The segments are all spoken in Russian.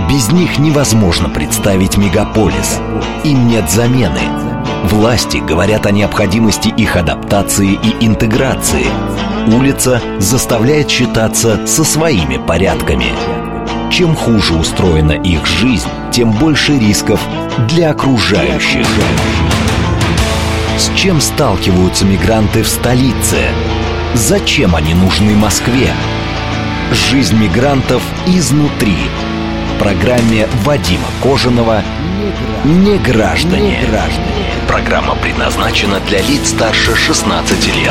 Без них невозможно представить мегаполис. Им нет замены. Власти говорят о необходимости их адаптации и интеграции. Улица заставляет считаться со своими порядками. Чем хуже устроена их жизнь, тем больше рисков для окружающих. С чем сталкиваются мигранты в столице? Зачем они нужны Москве? Жизнь мигрантов изнутри. В программе Вадима Кожаного «Неграждане». Программа предназначена для лиц старше 16 лет.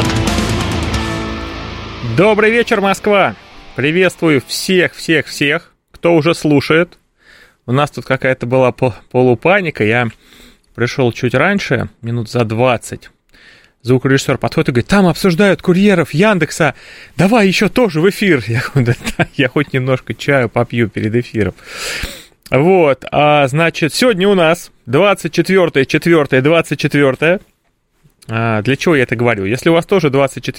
Добрый вечер, Москва! Приветствую всех, кто уже слушает. У нас тут какая-то была полупаника. Я пришел чуть раньше, минут за 20. Звукорежиссер подходит и говорит: там обсуждают курьеров Яндекса, давай еще тоже в эфир. Я говорю: да, я хоть немножко чаю попью перед эфиром. Вот, значит, сегодня у нас 24-24. Для чего я это говорю? Если у вас тоже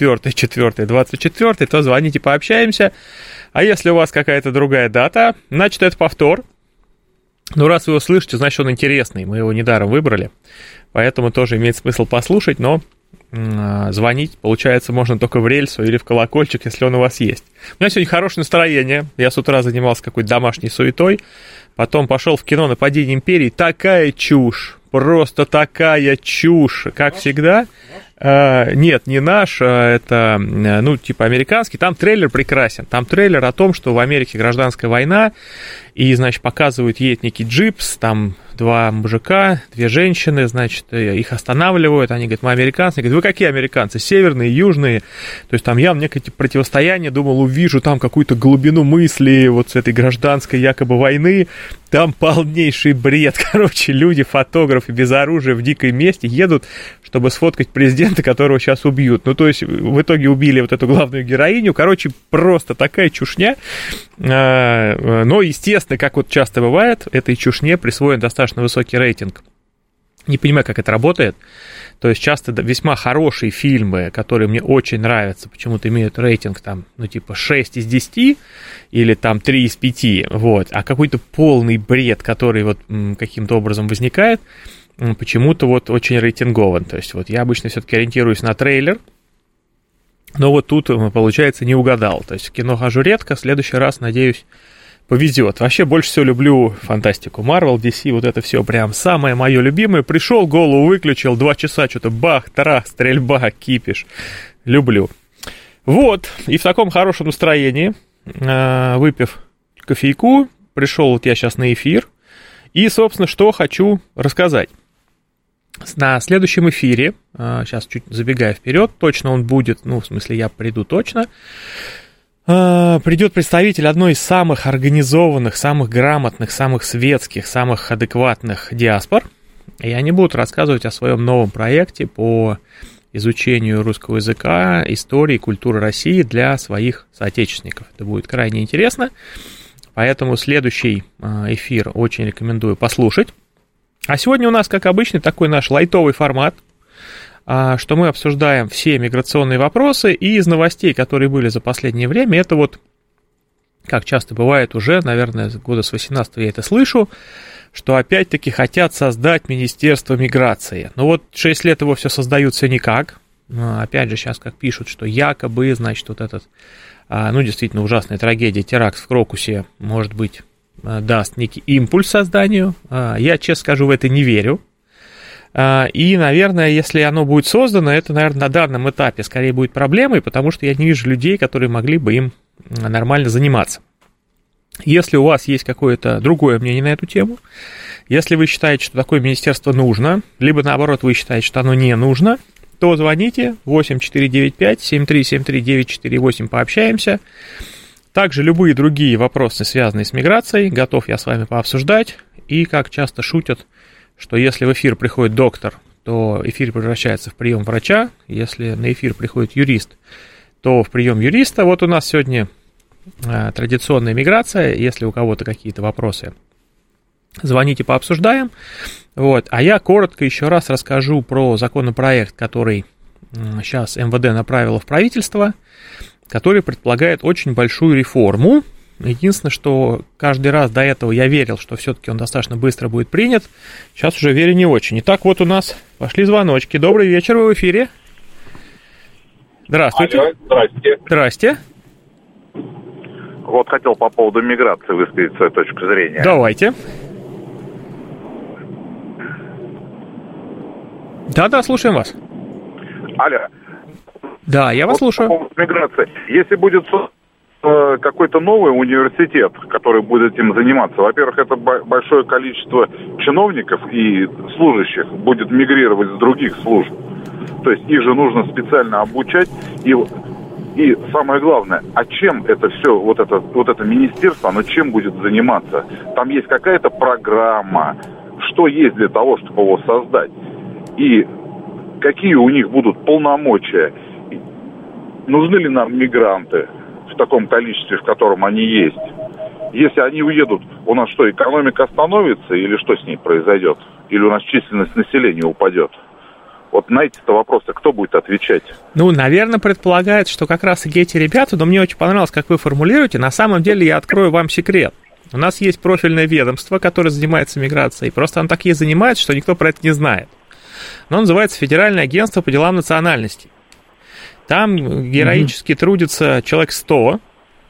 24-24, то звоните, пообщаемся. А если у вас какая-то другая дата, значит, это повтор. Ну, раз вы его слышите, значит, он интересный. Мы его недаром выбрали. Поэтому тоже имеет смысл послушать, но звонить, получается, можно только в рельсу или в колокольчик, если он у вас есть. У меня сегодня хорошее настроение. Я с утра занимался какой-то домашней суетой. Потом пошел в кино «Нападение империи». Такая чушь. Просто такая чушь, как всегда. Нет, не наш, это, ну, типа американский. Там трейлер прекрасен. Там трейлер о том, что в Америке гражданская война, и, значит, показывают, едет некий джипс, там два мужика, две женщины, значит, их останавливают, они говорят: мы американцы. Они говорят: вы какие американцы? Северные, южные. То есть там явно некое противостояние. Думал, увижу там какую-то глубину мысли вот с этой гражданской якобы войны. Там полнейший бред. Короче, люди, фотографы без оружия в дикой месте едут, чтобы сфоткать президента, которого сейчас убьют. Ну, то есть, в итоге убили вот эту главную героиню. Короче, просто такая чушня. Но, естественно, как вот часто бывает, этой чушне присвоен достаточно высокий рейтинг. Не понимаю, как это работает. То есть, часто весьма хорошие фильмы, которые мне очень нравятся, почему-то имеют рейтинг там, ну, типа 6 из 10 или там 3 из 5, вот. А какой-то полный бред, который вот каким-то образом возникает, почему-то вот очень рейтингован. То есть, вот я обычно все-таки ориентируюсь на трейлер, но вот тут, получается, не угадал. То есть, в кино хожу редко, в следующий раз, надеюсь, повезет. Вообще больше всего люблю фантастику. Marvel, DC, вот это все прям самое мое любимое. Пришел, голову выключил, 2 часа что-то бах, тарах, стрельба, кипиш. Люблю. Вот, и в таком хорошем настроении, выпив кофейку, пришел вот я сейчас на эфир. И, собственно, что хочу рассказать. На следующем эфире, сейчас чуть забегая вперед, точно он будет, ну, в смысле, я приду точно, придет представитель одной из самых организованных, самых грамотных, самых светских, самых адекватных диаспор, и они будут рассказывать о своем новом проекте по изучению русского языка, истории, культуры России для своих соотечественников. Это будет крайне интересно, поэтому следующий эфир очень рекомендую послушать. А сегодня у нас, как обычно, такой наш лайтовый формат, что мы обсуждаем все миграционные вопросы, и из новостей, которые были за последнее время, это вот, как часто бывает уже, наверное, года с 18-го я это слышу, что опять-таки хотят создать Министерство миграции. Но вот 6 лет его все создают все никак. Опять же, сейчас как пишут, что якобы, значит, вот этот, ну, действительно ужасная трагедия, теракт в Крокусе, может быть, даст некий импульс созданию. Я, честно скажу, в это не верю. И, наверное, если оно будет создано, это, наверное, на данном этапе скорее будет проблемой, потому что я не вижу людей, которые могли бы им нормально заниматься. Если у вас есть какое-то другое мнение на эту тему, если вы считаете, что такое министерство нужно, либо, наоборот, вы считаете, что оно не нужно, то звоните 8495-7373-948, пообщаемся. Также любые другие вопросы, связанные с миграцией, готов я с вами пообсуждать. И, как часто шутят, что если в эфир приходит доктор, то эфир превращается в прием врача. Если на эфир приходит юрист, то в прием юриста. Вот у нас сегодня традиционная миграция. Если у кого-то какие-то вопросы, звоните, пообсуждаем. Вот. А я коротко еще раз расскажу про законопроект, который сейчас МВД направило в правительство, который предполагает очень большую реформу. Единственное, что каждый раз до этого я верил, что все-таки он достаточно быстро будет принят. Сейчас уже верю не очень. Итак, вот у нас пошли звоночки. Добрый вечер, вы в эфире. Здравствуйте. Алло, здрасте. Здрасте. Вот хотел по поводу миграции высказать свою точку зрения. Давайте. Да, слушаем вас. Алло. Да, я вас слушаю. По поводу миграции. Если будет какой-то новый университет, который будет этим заниматься, во-первых, это большое количество чиновников и служащих будет мигрировать с других служб. То есть их же нужно специально обучать. И самое главное, а чем это все, вот это министерство, оно чем будет заниматься? Там есть какая-то программа, что есть для того, чтобы его создать? И какие у них будут полномочия? Нужны ли нам мигранты в таком количестве, в котором они есть? Если они уедут, у нас что, экономика остановится или что с ней произойдет? Или у нас численность населения упадет? Вот на эти-то вопросы кто будет отвечать? Ну, наверное, предполагается, что как раз эти ребята, но мне очень понравилось, как вы формулируете. На самом деле я открою вам секрет. У нас есть профильное ведомство, которое занимается миграцией. Просто оно так и занимается, что никто про это не знает. Оно называется Федеральное агентство по делам национальностей. Там героически трудится человек 100,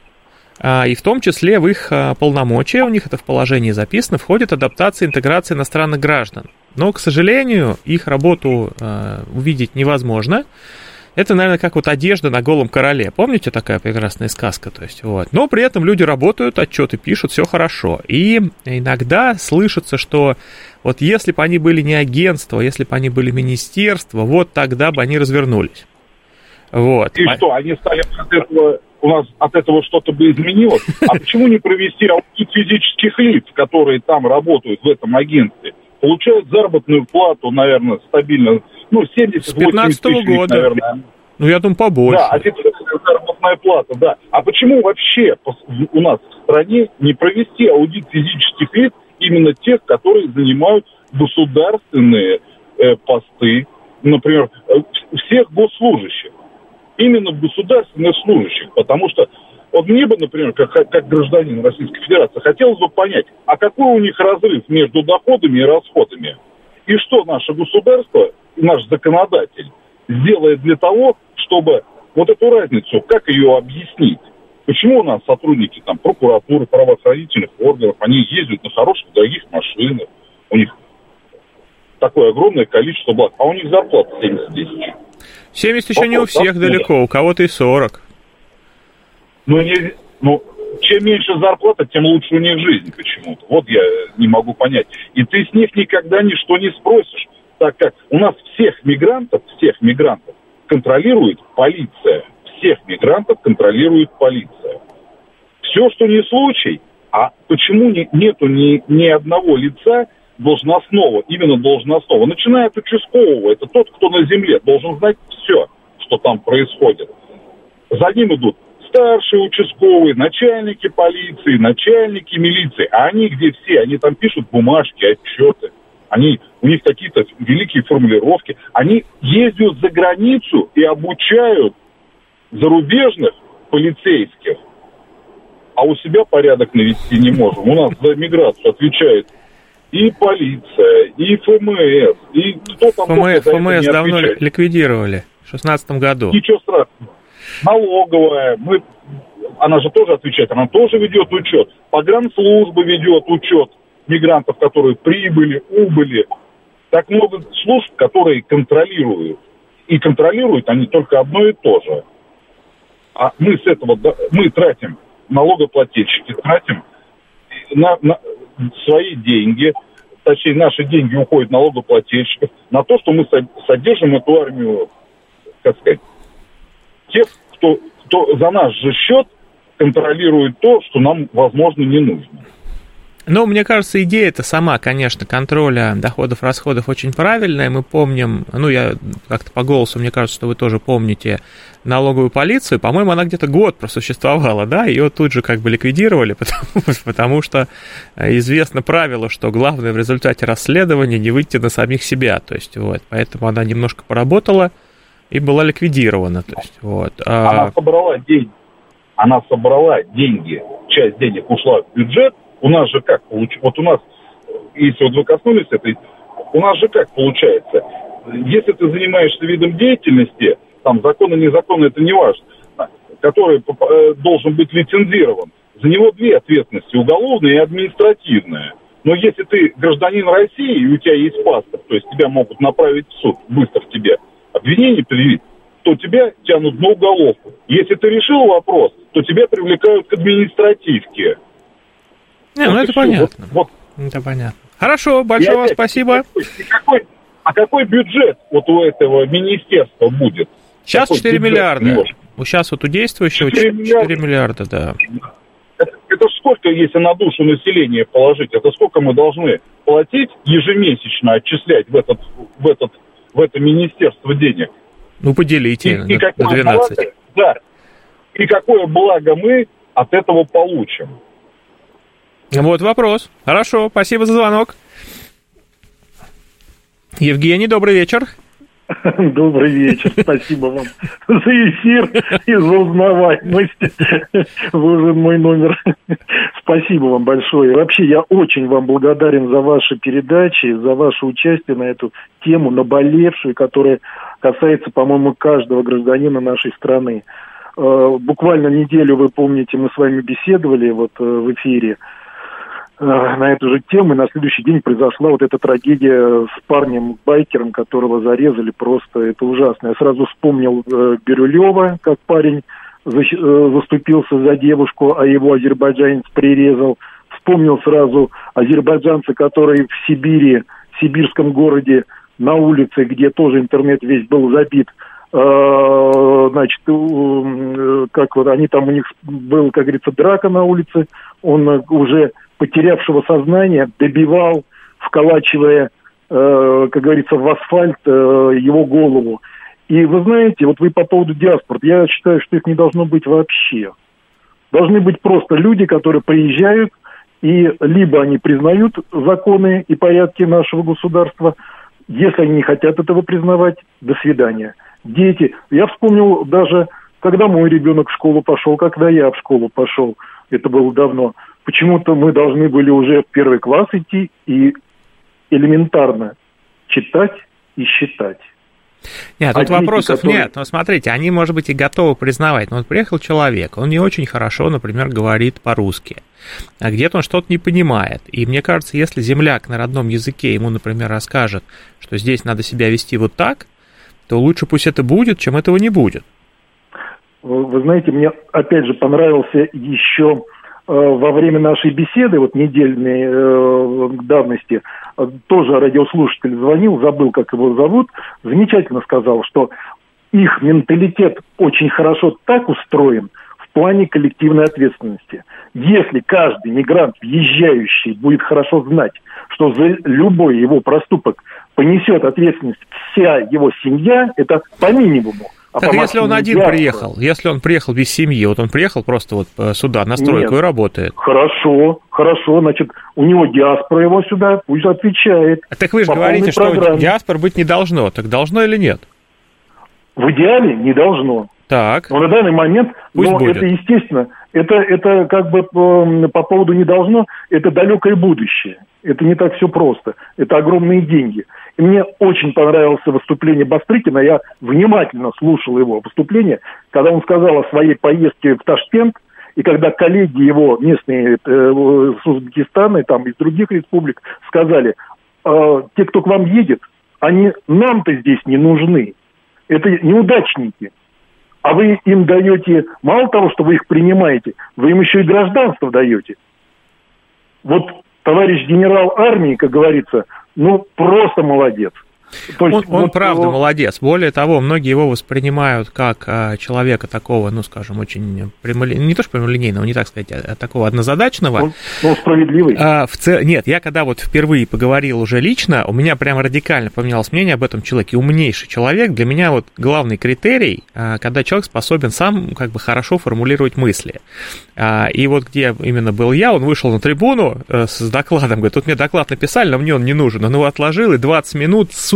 и в том числе в их полномочия, у них это в положении записано, входит адаптация и интеграция иностранных граждан. Но, к сожалению, их работу увидеть невозможно. Это, наверное, как вот одежда на голом короле. Помните, такая прекрасная сказка? То есть, вот. Но при этом люди работают, отчеты пишут, все хорошо. И иногда слышится, что вот если бы они были не агентство, если бы они были министерство, вот тогда бы они развернулись. Вот. И что, они стали от этого, у нас от этого что-то бы изменилось? А почему не провести аудит физических лиц, которые там работают в этом агентстве? Получают заработную плату, наверное, стабильно, 70-80 с 15-го года. Наверное. Ну, я думаю, побольше. Да, официальная заработная плата, да. А почему вообще у нас в стране не провести аудит физических лиц, именно тех, которые занимают государственные посты, например, всех госслужащих? Именно государственных служащих, потому что вот мне бы, например, как гражданин Российской Федерации, хотелось бы понять, а какой у них разрыв между доходами и расходами? И что наше государство, наш законодатель сделает для того, чтобы вот эту разницу, как ее объяснить? Почему у нас сотрудники там прокуратуры, правоохранительных органов, они ездят на хороших, дорогих машинах, у них такое огромное количество благ, а у них зарплата 70 тысяч. 70 еще не у всех далеко, у кого-то и 40. Чем меньше зарплата, тем лучше у них жизнь почему-то. Вот я не могу понять. И ты с них никогда ничто не спросишь, так как у нас всех мигрантов контролирует полиция. Всех мигрантов контролирует полиция. Все, что не случай, а почему нету ни одного лица должностного, именно должностного, начиная от участкового, это тот, кто на земле, должен знать все, что там происходит. За ним идут старшие участковые, начальники полиции, начальники милиции, а они где все? Они там пишут бумажки, отчеты, у них какие-то великие формулировки, они ездят за границу и обучают зарубежных полицейских, а у себя порядок навести не можем. У нас за миграцию отвечает и полиция, и ФМС, и кто там... ФМС давно ликвидировали, в 2016 году. Ничего страшного. Налоговая, она же тоже отвечает, она тоже ведет учет. Погранслужба ведет учет мигрантов, которые прибыли, убыли. Так много служб, которые контролируют. И контролируют они только одно и то же. А мы с этого, мы тратим, налогоплательщики тратим на свои деньги, точнее, наши деньги уходят налогоплательщиков, на то, что мы содержим эту армию, как сказать, тех, кто за наш же счет контролирует то, что нам, возможно, не нужно. Ну, мне кажется, идея-то сама, конечно, контроля доходов-расходов очень правильная. Мы помним, я как-то по голосу, мне кажется, что вы тоже помните налоговую полицию. По-моему, она где-то год просуществовала, да, ее тут же как бы ликвидировали, потому что известно правило, что главное в результате расследования не выйти на самих себя. То есть, вот, поэтому она немножко поработала и была ликвидирована. То есть, вот. Она собрала деньги часть денег ушла в бюджет, у нас же как получается, вот у нас, если вот вы коснулись этой, у нас же как получается, если ты занимаешься видом деятельности, там законно, незаконно, это не важно, который должен быть лицензирован, за него две ответственности, уголовная и административная. Но если ты гражданин России, и у тебя есть паспорт, то есть тебя могут направить в суд, быстро к тебе обвинение предъявить, то тебя тянут на уголовку. Если ты решил вопрос, то тебя привлекают к административке. Не, вот ну это понятно. Вот. Это понятно. Хорошо, большое вам спасибо. Какой бюджет вот у этого министерства будет? Сейчас 4 миллиарда. Сейчас вот у действующего 4 миллиарда, да. Это сколько, если на душу населения положить, это сколько мы должны платить ежемесячно, отчислять в это министерство денег? Ну, поделите на 12. Благо, да. И какое благо мы от этого получим? Вот вопрос. Хорошо, спасибо за звонок. Евгений, добрый вечер. Добрый вечер, спасибо вам за эфир и за узнаваемость. Выжен мой номер. Спасибо вам большое. Вообще, я очень вам благодарен за ваши передачи, за ваше участие на эту тему, наболевшую, которая касается, по-моему, каждого гражданина нашей страны. Буквально неделю, вы помните, мы с вами беседовали вот в эфире на эту же тему, и на следующий день произошла вот эта трагедия с парнем-байкером, которого зарезали, просто это ужасно. Я сразу вспомнил Бирюлева, как парень заступился за девушку, а его азербайджанец прирезал. Вспомнил сразу азербайджанца, который в Сибири, в сибирском городе, на улице, где тоже интернет весь был забит, значит, как вот они там, у них была, как говорится, драка на улице, он уже потерявшего сознание добивал, вколачивая, как говорится, в асфальт его голову. И вы знаете, вот вы по поводу диаспор, я считаю, что их не должно быть вообще. Должны быть просто люди, которые приезжают, и либо они признают законы и порядки нашего государства, если они не хотят этого признавать, до свидания. Дети. Я вспомнил даже, когда мой ребенок в школу пошел, когда я в школу пошел, это было давно, почему-то мы должны были уже в первый класс идти и элементарно читать и считать. Нет, тут вопросов нет. Но смотрите, они, может быть, и готовы признавать. Но вот приехал человек, он не очень хорошо, например, говорит по-русски. А где-то он что-то не понимает. И мне кажется, если земляк на родном языке ему, например, расскажет, что здесь надо себя вести вот так, то лучше пусть это будет, чем этого не будет. Вы знаете, мне опять же понравился еще во время нашей беседы, вот недельной давности, тоже радиослушатель звонил, забыл, как его зовут, замечательно сказал, что их менталитет очень хорошо так устроен в плане коллективной ответственности. Если каждый мигрант, въезжающий, будет хорошо знать, что за любой его проступок понесет ответственность вся его семья, это по минимуму. Так если он один приехал, если он приехал без семьи, вот он приехал просто вот сюда, на стройку, и работает. Хорошо, значит, у него диаспора его сюда, пусть отвечает. Так вы же говорите, что диаспор быть не должно, так должно или нет? В идеале не должно. Так. Но на данный момент, пусть будет. Это естественно, это как бы по поводу не должно, это далекое будущее. Это не так все просто, это огромные деньги. И мне очень понравилось выступление Бастрыкина, я внимательно слушал его выступление, когда он сказал о своей поездке в Ташкент, и когда коллеги его местные с Узбекистана и там из других республик сказали, те, кто к вам едет, они нам-то здесь не нужны, это неудачники. А вы им даете, мало того, что вы их принимаете, вы им еще и гражданство даете. Вот товарищ генерал армии, как говорится, просто молодец. То есть, он правда молодец. Более того, многие его воспринимают как человека такого, скажем, очень не то что прямолинейного, не так сказать, а такого однозадачного. Он справедливый. Нет, я когда вот впервые поговорил уже лично, у меня прям радикально поменялось мнение об этом человеке. Умнейший человек. Для меня вот главный критерий, когда человек способен сам как бы хорошо формулировать мысли. И вот где именно был я, он вышел на трибуну с докладом, говорит, тут мне доклад написали, но мне он не нужен. Он его отложил, и 20 минут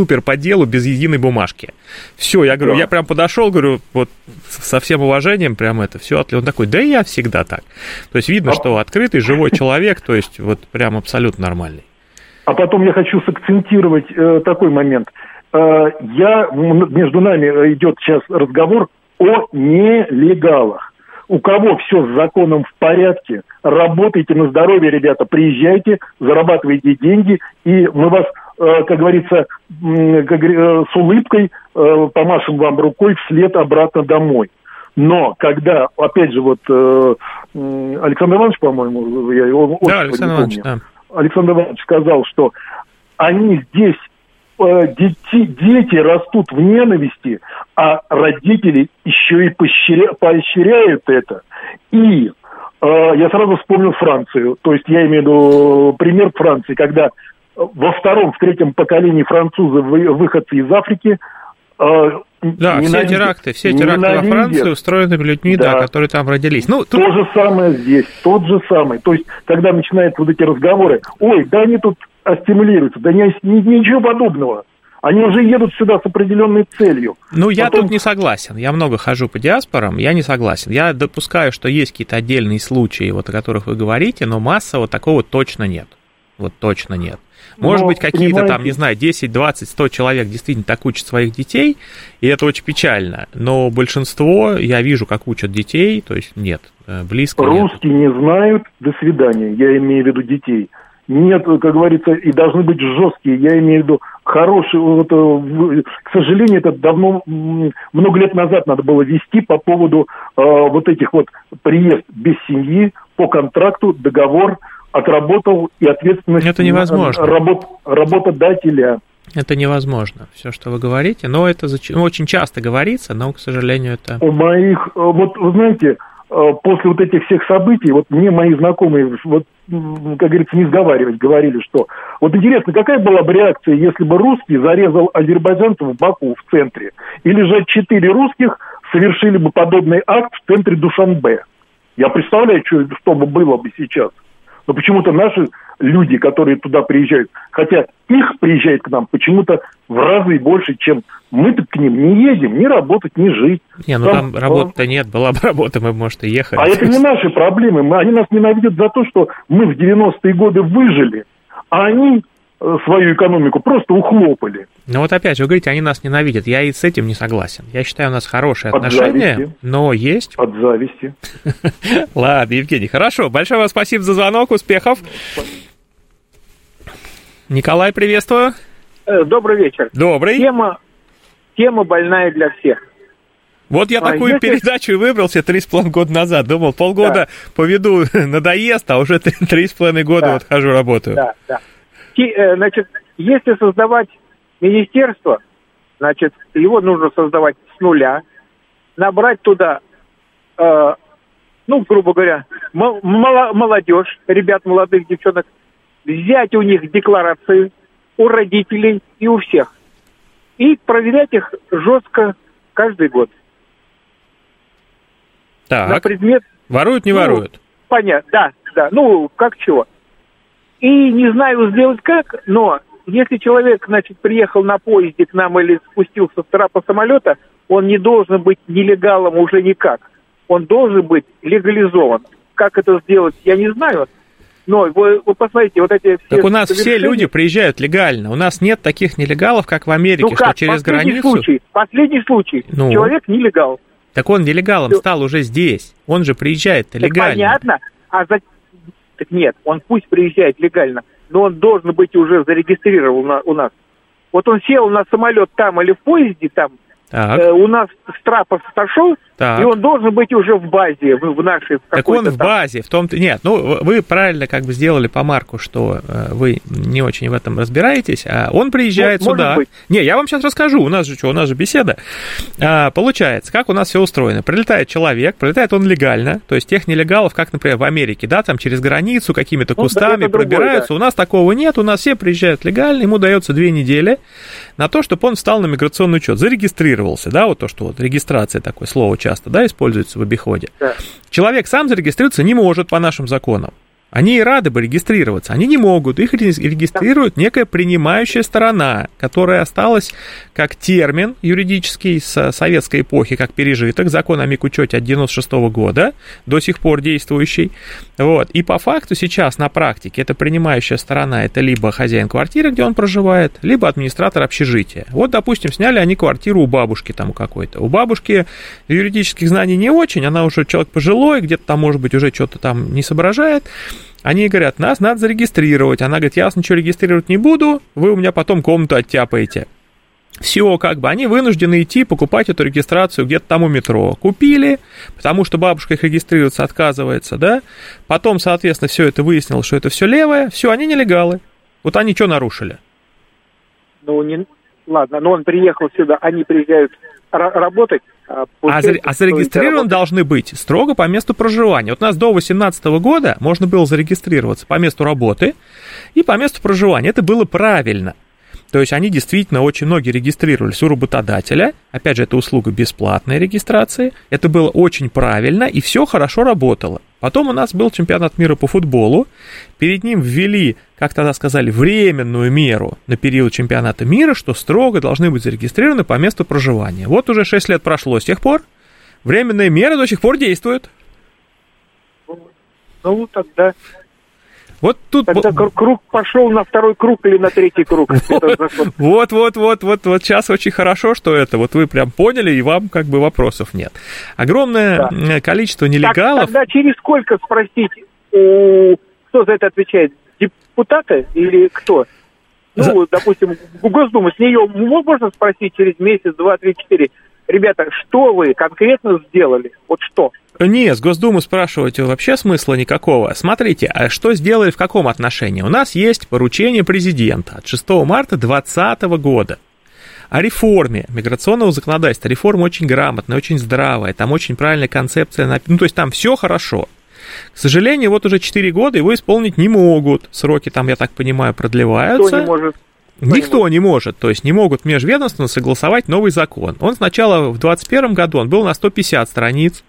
супер по делу, без единой бумажки. Все, я говорю, я прям подошел, говорю, вот со всем уважением, прям это все. Он такой, да я всегда так. То есть видно, что открытый, живой человек, то есть вот прям абсолютно нормальный. А потом я хочу сакцентировать такой момент. Между нами идет сейчас разговор о нелегалах. У кого все с законом в порядке, работайте на здоровье, ребята, приезжайте, зарабатывайте деньги, и мы вас, как говорится, с улыбкой помашем вам рукой вслед обратно домой. Но когда, опять же, вот Александр Иванович, по-моему, я его очень не помню, да. Александр Иванович сказал, что они здесь, дети растут в ненависти, а родители еще и поощряют это. И я сразу вспомнил Францию. То есть я имею в виду пример Франции, когда во втором, в третьем поколении французы, выходцы из Африки, да, все теракты во Франции устроены людьми, да, которые там родились. Ну, То же самое здесь, тот же самый. То есть, когда начинаются вот эти разговоры, ой, да они тут стимулируются, да ничего подобного. Они уже едут сюда с определенной целью. Ну, я тут не согласен. Я много хожу по диаспорам, я не согласен. Я допускаю, что есть какие-то отдельные случаи, вот, о которых вы говорите, но массово такого точно нет. Вот точно нет. Может быть, какие-то там, не знаю, 10, 20, 100 человек действительно так учат своих детей, и это очень печально. Но большинство, я вижу, как учат детей, то есть нет, близко нет. Русские не знают, до свидания, я имею в виду детей. Нет, как говорится, и должны быть жесткие, я имею в виду хорошие. Вот, к сожалению, это давно, много лет назад надо было вести по поводу вот этих вот приезд без семьи, по контракту, договор, отработал и ответственность. Это невозможно. Работодателя. Это невозможно, все, что вы говорите, но это очень часто говорится, но, к сожалению, это... У моих, вот, вы знаете, после вот этих всех событий, вот мне мои знакомые, вот, как говорится, не сговариваясь, говорили, что... Вот интересно, какая была бы реакция, если бы русский зарезал азербайджанцев в Баку, в центре, или же 4 русских совершили бы подобный акт в центре Душанбе? Я представляю, что бы было бы сейчас. Но почему-то наши люди, которые туда приезжают, хотя их приезжает к нам почему-то в разы больше, чем мы-то к ним не едем, ни работать, ни жить. Не, ну там работы-то нет, была бы работа, мы, может, и ехали. А это не наши проблемы, они нас ненавидят за то, что мы в 90-е годы выжили, а они свою экономику просто ухлопали. Ну вот опять же, вы говорите, они нас ненавидят. Я и с этим не согласен. Я считаю, у нас хорошие отношения, но есть... От зависти. Ладно, Евгений, хорошо. Большое вам спасибо за звонок, успехов. Николай, приветствую. Добрый вечер. Добрый. Тема больная для всех. Вот я такую передачу и выбрал себе 3,5 года назад. Думал, полгода поведу, надоест, а уже 3,5 года вот хожу, работаю. Да. Значит, если создавать министерство, значит, его нужно создавать с нуля, набрать туда, грубо говоря, молодежь, ребят, молодых девчонок, взять у них декларации, у родителей и у всех, и проверять их жестко каждый год. Так, на предмет... Воруют, не воруют? Понятно, да, как чего. И не знаю сделать как, но если человек, значит, приехал на поезде к нам или спустился с трапа самолета, он не должен быть нелегалом уже никак. Он должен быть легализован. Как это сделать, я не знаю. Но вы посмотрите, вот эти все... Так у нас все люди приезжают легально. У нас нет таких нелегалов, как в Америке, что через границу... Последний случай. Человек нелегал. Так он нелегалом стал уже здесь. Он же приезжает легально. Понятно. Так нет, он пусть приезжает легально, но он должен быть уже зарегистрирован у нас. Вот он сел на самолет там или в поезде там, у нас с трапа сошел, и он должен быть уже в базе, в нашей. Так он в базе, в том-то... Нет, вы правильно как бы сделали помарку, что вы не очень в этом разбираетесь, а он приезжает сюда. Не, я вам сейчас расскажу, у нас же беседа. Получается, как у нас все устроено. Прилетает человек, прилетает он легально, то есть тех нелегалов, как, например, в Америке, да, там через границу какими-то кустами пробираются. У нас такого нет, у нас все приезжают легально, ему дается 2 недели на то, чтобы он встал на миграционный учет, зарегистрировался, да, вот то, что вот регистрация, такое слово часто, да, используется в обиходе. Да. Человек сам зарегистрироваться не может по нашим законам. Они и рады бы регистрироваться, они не могут, их регистрирует некая принимающая сторона, которая осталась как термин юридический с советской эпохи, как пережиток, закон о мигучете от 96 года, до сих пор действующий. Вот. И по факту сейчас на практике эта принимающая сторона, это либо хозяин квартиры, где он проживает, либо администратор общежития. Вот, допустим, сняли они квартиру у бабушки там какой-то. У бабушки юридических знаний не очень, она уже человек пожилой, где-то там, может быть, уже что-то там не соображает. Они говорят, нас надо зарегистрировать. Она говорит, я вас ничего регистрировать не буду, вы у меня потом комнату оттяпаете. Все, как бы, они вынуждены идти покупать эту регистрацию где-то там у метро. Купили, потому что бабушка их регистрироваться отказывается, да. Потом, соответственно, все это выяснилось, что это все левое. Все, они нелегалы. Вот они что нарушили? Ладно, но он приехал сюда, они приезжают работать. А зарегистрированы должны быть строго по месту проживания. Вот у нас до 2018 года можно было зарегистрироваться по месту работы и по месту проживания. Это было правильно. То есть они действительно очень многие регистрировались у работодателя. Опять же, это услуга бесплатной регистрации. Это было очень правильно, и все хорошо работало. Потом у нас был чемпионат мира по футболу. Перед ним ввели, как тогда сказали, временную меру на период чемпионата мира, что строго должны быть зарегистрированы по месту проживания. Вот уже 6 лет прошло с тех пор. Временные меры до сих пор действуют. Ну, тогда... Вот тут... Тогда круг пошел на второй круг или на третий круг. Вот, сейчас очень хорошо, что это, вот вы прям поняли, и вам как бы вопросов нет. Огромное количество нелегалов... Тогда через сколько спросить, кто за это отвечает, депутаты или кто? Ну, допустим, Госдума, с нее можно спросить через месяц, 2, 3, 4. Ребята, что вы конкретно сделали? Вот что? Не, с Госдумы спрашивать вообще смысла никакого. Смотрите, а что сделали в каком отношении? У нас есть поручение президента от 6 марта 2020 года о реформе миграционного законодательства. Реформа очень грамотная, очень здравая, там очень правильная концепция, ну, то есть там все хорошо. К сожалению, вот уже 4 года его исполнить не могут. Сроки там, я так понимаю, продлеваются. Кто не может? Никто не может, то есть не могут межведомственно согласовать новый закон. Он сначала в 2021 году, он был на 150 страниц.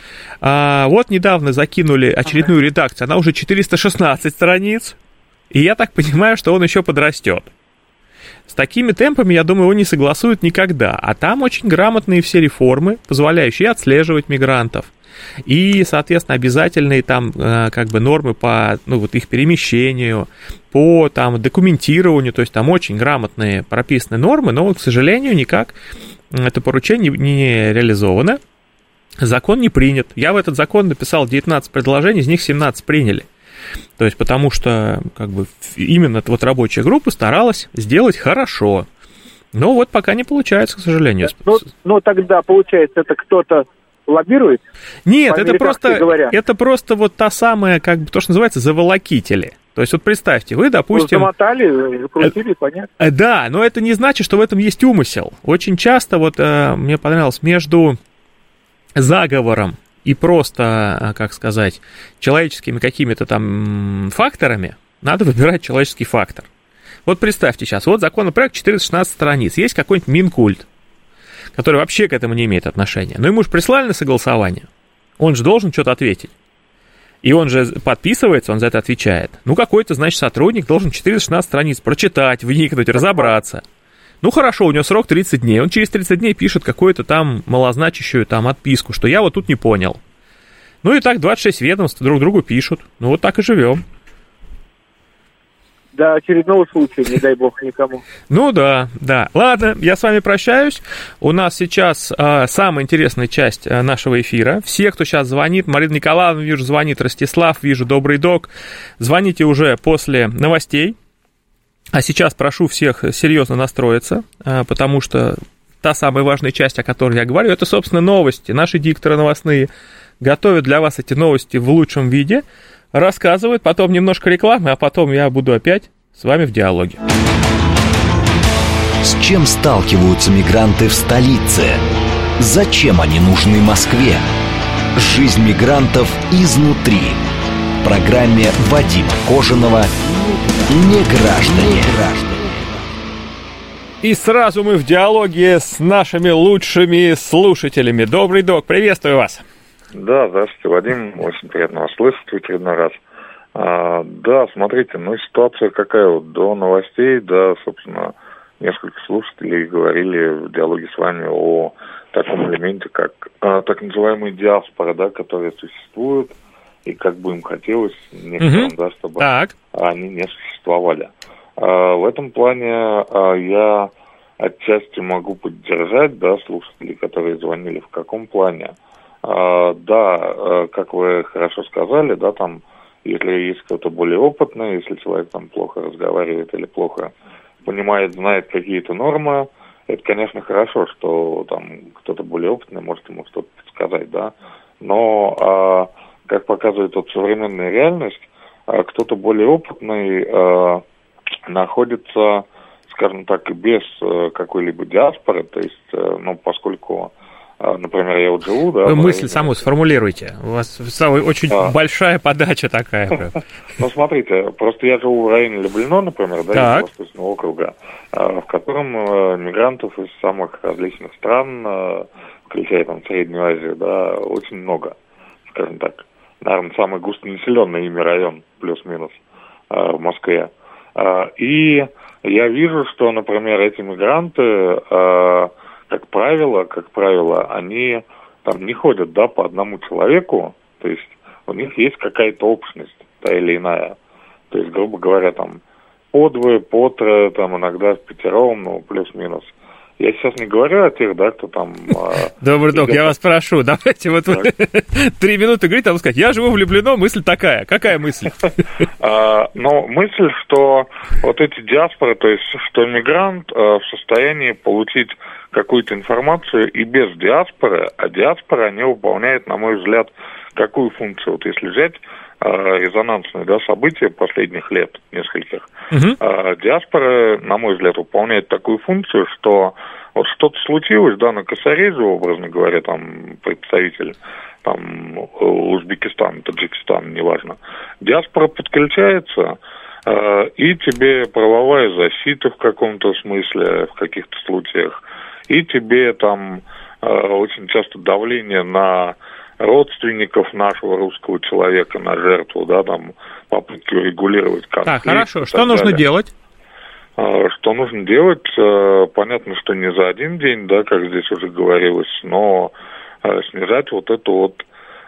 Вот недавно закинули очередную редакцию, она уже 416 страниц, и я так понимаю, что он еще подрастет. С такими темпами, я думаю, его не согласуют никогда, а там очень грамотные все реформы, позволяющие отслеживать мигрантов, и, соответственно, обязательные там как бы нормы по вот их перемещению, по там документированию, то есть там очень грамотные прописаны нормы, но, к сожалению, никак это поручение не реализовано. Закон не принят. Я в этот закон написал 19 предложений, из них 17 приняли. То есть потому что как бы именно вот рабочая группа старалась сделать хорошо. Но вот пока не получается, к сожалению. Но тогда, получается, это кто-то лоббирует? Нет, это просто вот та самая, как бы, то, что называется, заволокители. То есть вот представьте, вы, допустим... Замотали, закрутили, понятно. Да, но это не значит, что в этом есть умысел. Очень часто вот мне понравилось между заговором и просто, как сказать, человеческими какими-то там факторами, надо выбирать человеческий фактор. Вот представьте сейчас, вот законопроект 416 страниц, есть какой-нибудь Минкульт, который вообще к этому не имеет отношения, но ему же прислали на согласование, он же должен что-то ответить. И он же подписывается, он за это отвечает. Ну, какой-то, значит, сотрудник должен 416 страниц прочитать, вникнуть, разобраться. Ну, хорошо, у него срок 30 дней. Он через 30 дней пишет какую-то там малозначащую там отписку, что я вот тут не понял. Ну, и так 26 ведомств друг другу пишут. Ну, вот так и живем. До очередного случая, не дай бог никому. Ну, да. Ладно, я с вами прощаюсь. У нас сейчас самая интересная часть нашего эфира. Все, кто сейчас звонит, Марина Николаевна, вижу, звонит, Ростислав, вижу, добрый док. Звоните уже после новостей. А сейчас прошу всех серьезно настроиться, потому что та самая важная часть, о которой я говорю, это, собственно, новости. Наши дикторы новостные готовят для вас эти новости в лучшем виде, рассказывают, потом немножко рекламы, а потом я буду опять с вами в диалоге. С чем сталкиваются мигранты в столице? Зачем они нужны Москве? Жизнь мигрантов изнутри. В программе Вадима Кожаного «Неграждане». И сразу мы в диалоге с нашими лучшими слушателями. Добрый док, приветствую вас. Да, здравствуйте, Вадим. Очень приятно вас слышать в очередной раз. Да, смотрите, ситуация какая вот до новостей, да, собственно, несколько слушателей говорили в диалоге с вами о таком элементе, как так называемые диаспоры, да, которые существуют, и как бы им хотелось некоторым, да, чтобы они не существовали. В этом плане я отчасти могу поддержать, да, слушателей, которые звонили. В каком плане? Да, как вы хорошо сказали, да, там, если есть кто-то более опытный, если человек там плохо разговаривает или плохо понимает, знает какие-то нормы, это, конечно, хорошо, что там кто-то более опытный может ему что-то подсказать, да. Но, как показывает вот современная реальность, кто-то более опытный находится, скажем так, без какой-либо диаспоры, то есть, поскольку, например, я вот живу, да... Вы мысль саму сформулируйте, у вас очень большая подача такая. Смотрите, просто я живу в районе Люблино, например, да, из Восточного округа, в котором мигрантов из самых различных стран, включая там Среднюю Азию, да, очень много, скажем так. Наверное, самый густонаселенный ими район, плюс-минус, в Москве. И я вижу, что, например, эти мигранты, как правило, они там не ходят, да, по одному человеку, то есть у них есть какая-то общность, та или иная. То есть, грубо говоря, там по двое, по трое, там иногда впятером, плюс-минус. Я сейчас не говорю о тех, да, кто там... Добрый док, я вас прошу, давайте вот 3 минуты говорить, а вы сказать, я живу в Люблино, мысль такая. Какая мысль? Мысль, что вот эти диаспоры, то есть, что мигрант в состоянии получить какую-то информацию и без диаспоры, а диаспора, они выполняют, на мой взгляд, какую функцию? Вот если взять резонансные, да, события последних лет, нескольких, диаспора, на мой взгляд, выполняет такую функцию, что вот что-то случилось, да, на Косарезе, образно говоря, там, представитель, там, Узбекистан, Таджикистан, неважно, диаспора подключается, и тебе правовая защита в каком-то смысле, в каких-то случаях, и тебе там очень часто давление на родственников нашего русского человека, на жертву, да, там, попытки регулировать конфликт. Так, хорошо. Что нужно делать? Что нужно делать? Понятно, что не за один день, да, как здесь уже говорилось, но снижать вот это вот...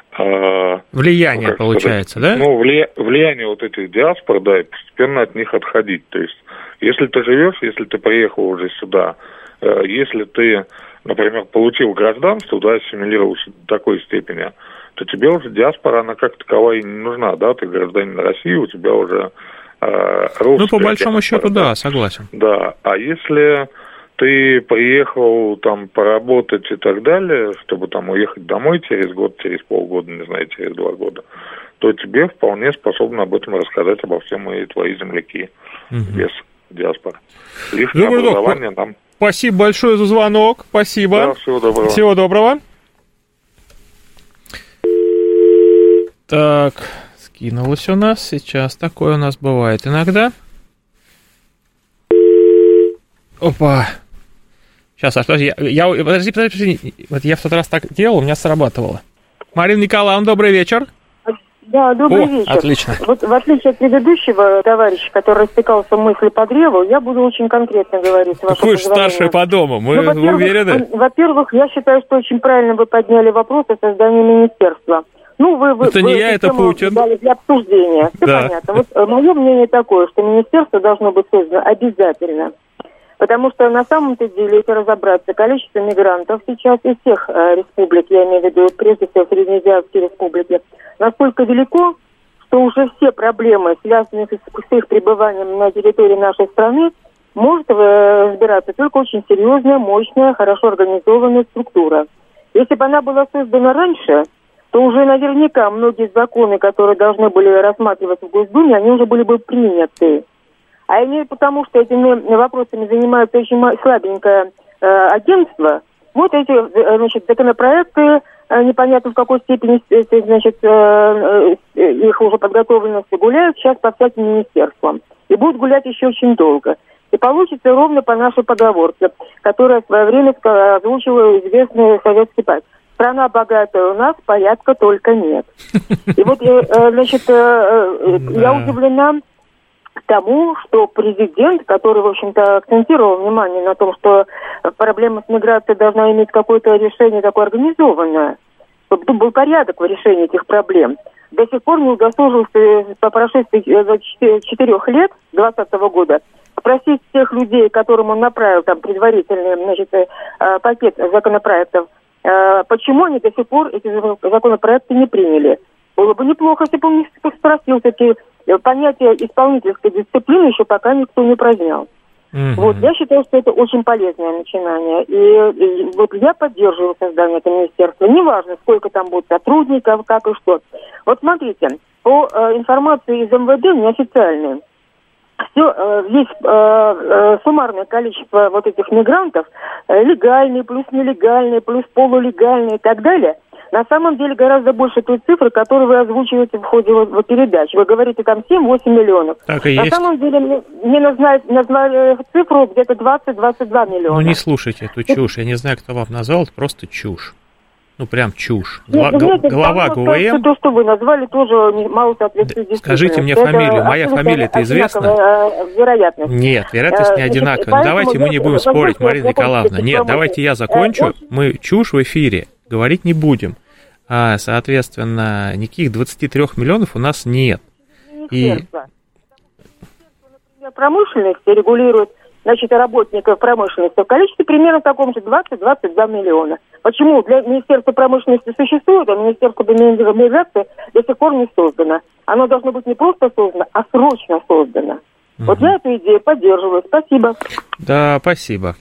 Влияние, получается, сказать, да? Влияние вот этих диаспор, да, и постепенно от них отходить. То есть, если ты живешь, если ты приехал уже сюда, если ты, например, получил гражданство, да, ассимилировался до такой степени, то тебе уже диаспора, она как таковая и не нужна, да, ты гражданин России, у тебя уже русская по большому диаспора, счету, да, согласен. Да, а если ты приехал там поработать и так далее, чтобы там уехать домой через год, через полгода, не знаю, через 2 года, то тебе вполне способны об этом рассказать обо всем и твои земляки без диаспоры. Лишнее образование нам... Спасибо большое за звонок. Спасибо. Да, всего доброго. Всего доброго. Так, скинулось у нас. Сейчас такое у нас бывает иногда. Опа. Сейчас, подожди. Вот я в тот раз так делал, у меня срабатывало. Марина Николаевна, добрый вечер. Да, добрый вечер. Отлично. Вот в отличие от предыдущего товарища, который растекался мысли по древу, я буду очень конкретно говорить. Вы же старшая по дому, мы уверены? Во-первых, я считаю, что очень правильно вы подняли вопрос о создании министерства. Это не я, это Путин. Дали для обсуждения. Все понятно. Вот мое мнение такое, что министерство должно быть создано обязательно. Потому что на самом-то деле, если разобраться, количество мигрантов сейчас из всех республик, я имею в виду прежде всего Среднеазиатские республики, настолько велико, что уже все проблемы, связанные с их пребыванием на территории нашей страны, может разбираться только очень серьезная, мощная, хорошо организованная структура. Если бы она была создана раньше, то уже наверняка многие законы, которые должны были рассматриваться в Госдуме, они уже были бы приняты. А именно потому, что этими вопросами занимается очень слабенькое агентство, вот эти, законопроекты, непонятно в какой степени, их уже подготовленности гуляют сейчас по всяким министерствам. И будут гулять еще очень долго. И получится ровно по нашей поговорке, которая в свое время озвучила известный советский страна богатая, у нас порядка только нет. И вот, значит, я удивлена тому, что президент, который, в общем-то, акцентировал внимание на том, что проблема с миграцией должна иметь какое-то решение такое организованное, чтобы был порядок в решении этих проблем, до сих пор не удосужился по прошествии 4 лет, 2020 года, спросить всех людей, которым он направил там предварительный, значит, пакет законопроектов, почему они до сих пор эти законопроекты не приняли. Было бы неплохо, если бы он спросил такие понятия исполнительской дисциплины, еще пока никто не прознал. Вот, я считаю, что это очень полезное начинание. И вот я поддерживаю создание этого министерства. Неважно, сколько там будет сотрудников, как и что. Вот смотрите, по информации из МВД, неофициальной, весь суммарное количество вот этих мигрантов, легальные, плюс нелегальные, плюс полулегальные и так далее, на самом деле гораздо больше той цифры, которую вы озвучиваете в ходе передач. Вы говорите там 7-8 миллионов. Так и на есть. самом деле мне назвали цифру где-то 20-22 миллиона. Ну не слушайте эту чушь. Я не знаю, кто вам назвал, это просто чушь. Ну прям чушь. Глава ГУВМ... То, что вы назвали, тоже мало соответствует действительности. Скажите мне фамилию. Моя фамилия-то известна? Вероятность. Нет, вероятность не одинаковая. Ну, давайте мы не будем спорить, Марина Николаевна. Нет, давайте я закончу. Мы чушь в эфире говорить не будем. А, соответственно, никаких 23 миллионов у нас нет. Министерство. Например, промышленности регулирует, значит, работников промышленности в количестве примерно таком же 20-22 миллиона. Почему для Министерства промышленности существует, а Министерство миграции до сих пор не создано? Оно должно быть не просто создано, а срочно создано. Вот я эту идею поддерживаю. Спасибо. Да, спасибо.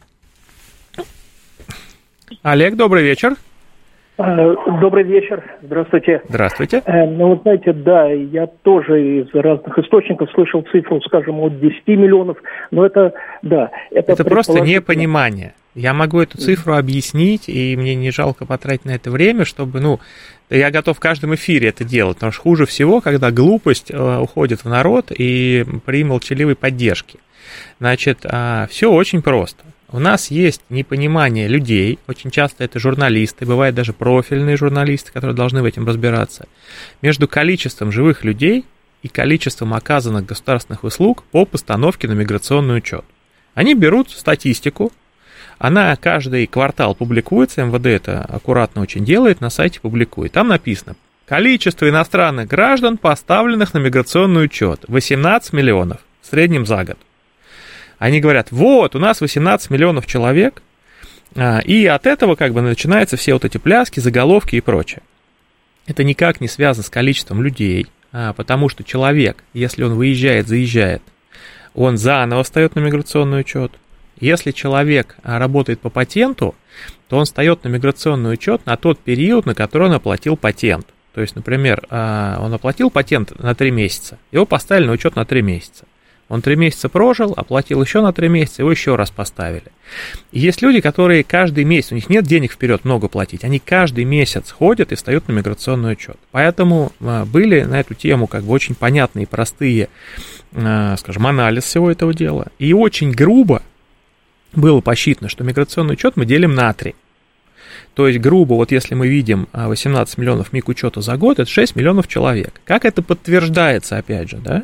Олег, добрый вечер. Добрый вечер, здравствуйте. Здравствуйте. Ну, вот знаете, да, я тоже из разных источников слышал цифру, скажем, от 10 миллионов, но это, да. Это просто непонимание. Я могу эту цифру объяснить, и мне не жалко потратить на это время, чтобы, я готов в каждом эфире это делать, потому что хуже всего, когда глупость уходит в народ и при молчаливой поддержке. Значит, все очень просто. У нас есть непонимание людей, очень часто это журналисты, бывают даже профильные журналисты, которые должны в этом разбираться, между количеством живых людей и количеством оказанных государственных услуг по постановке на миграционный учет. Они берут статистику, она каждый квартал публикуется, МВД это аккуратно очень делает, на сайте публикует. Там написано: количество иностранных граждан, поставленных на миграционный учет, 18 миллионов в среднем за год. Они говорят, вот, у нас 18 миллионов человек, и от этого как бы начинаются все вот эти пляски, заголовки и прочее. Это никак не связано с количеством людей, потому что человек, если он выезжает, заезжает, он заново встает на миграционный учет. Если человек работает по патенту, то он встает на миграционный учет на тот период, на который он оплатил патент. То есть, например, он оплатил патент на 3 месяца, его поставили на учет на 3 месяца. Он 3 месяца прожил, оплатил еще на 3 месяца, его еще раз поставили. И есть люди, которые каждый месяц, у них нет денег вперед много платить, они каждый месяц ходят и встают на миграционный учет. Поэтому были на эту тему как бы очень понятные и простые, скажем, анализ всего этого дела. И очень грубо было посчитано, что миграционный учет мы делим на 3. То есть, грубо, вот если мы видим 18 миллионов миг-учета за год, это 6 миллионов человек. Как это подтверждается, опять же, да?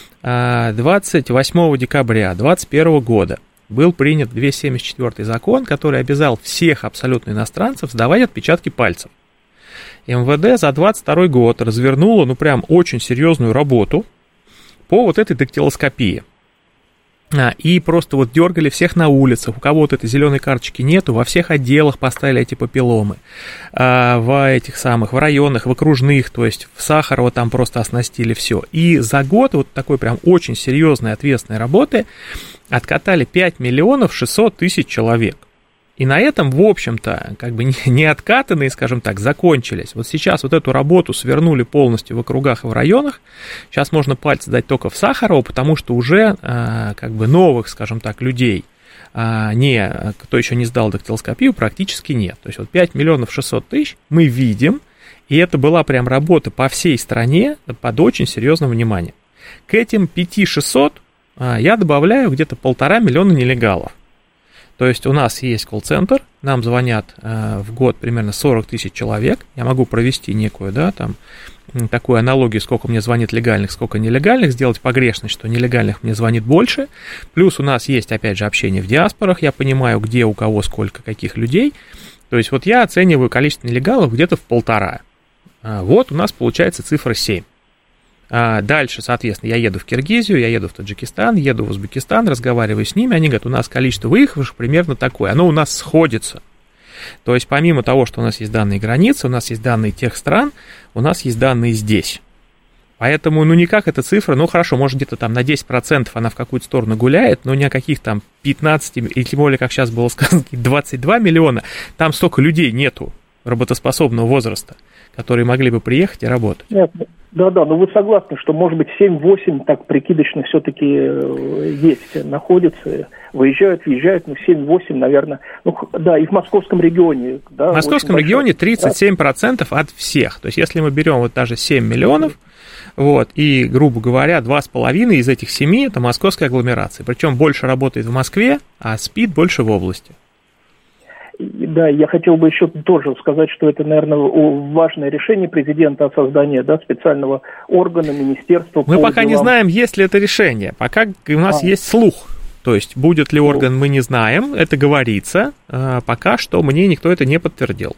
28 декабря 2021 года был принят 274 закон, который обязал всех абсолютно иностранцев сдавать отпечатки пальцев. МВД за 2022 год развернуло, прям очень серьезную работу по вот этой дактилоскопии. И просто вот дергали всех на улицах, у кого вот этой зеленой карточки нету, во всех отделах поставили эти папилломы, в районах, в окружных, то есть в Сахарово там просто оснастили все. И за год вот такой прям очень серьезной ответственной работы откатали 5 миллионов 600 тысяч человек. И на этом, в общем-то, как бы не откатанные, скажем так, закончились. Вот сейчас вот эту работу свернули полностью в округах и в районах. Сейчас можно пальцы дать только в Сахарово, потому что уже как бы новых, скажем так, людей, кто еще не сдал дактилоскопию, практически нет. То есть вот 5 миллионов 600 тысяч мы видим, и это была прям работа по всей стране под очень серьезным вниманием. К этим 5-600 я добавляю где-то 1,5 миллиона нелегалов. То есть у нас есть колл-центр, нам звонят в год примерно 40 тысяч человек, я могу провести некую, да, там, такую аналогию, сколько мне звонит легальных, сколько нелегальных, сделать погрешность, что нелегальных мне звонит больше, плюс у нас есть, опять же, общение в диаспорах, я понимаю, где, у кого, сколько, каких людей, то есть вот я оцениваю количество нелегалов где-то в 1,5. Вот у нас получается цифра 7. Дальше, соответственно, я еду в Киргизию, я еду в Таджикистан, еду в Узбекистан, разговариваю с ними, они говорят, у нас количество выехавших примерно такое, оно у нас сходится. То есть помимо того, что у нас есть данные границы, у нас есть данные тех стран, у нас есть данные здесь. Поэтому, никак эта цифра, хорошо, может где-то там на 10% она в какую-то сторону гуляет, но ни о каких там 15, или тем более, как сейчас было сказано, 22 миллиона, там столько людей нету работоспособного возраста, которые могли бы приехать и работать. Нет. Да, но вы согласны, что, может быть, 7-8 так прикидочно все-таки есть, находятся, выезжают, въезжают, 7-8, наверное. И в московском регионе. Да, в московском регионе 37% от всех. То есть, если мы берем вот даже 7 миллионов, и, грубо говоря, 2,5 из этих 7 это московская агломерация. Причем больше работает в Москве, а спит больше в области. Да, я хотел бы еще тоже сказать, что это, наверное, важное решение президента о создании специального органа, министерства. Мы пока не знаем, есть ли это решение. Пока у нас есть слух. То есть, будет ли орган, мы не знаем. Это говорится. Пока что мне никто это не подтвердил.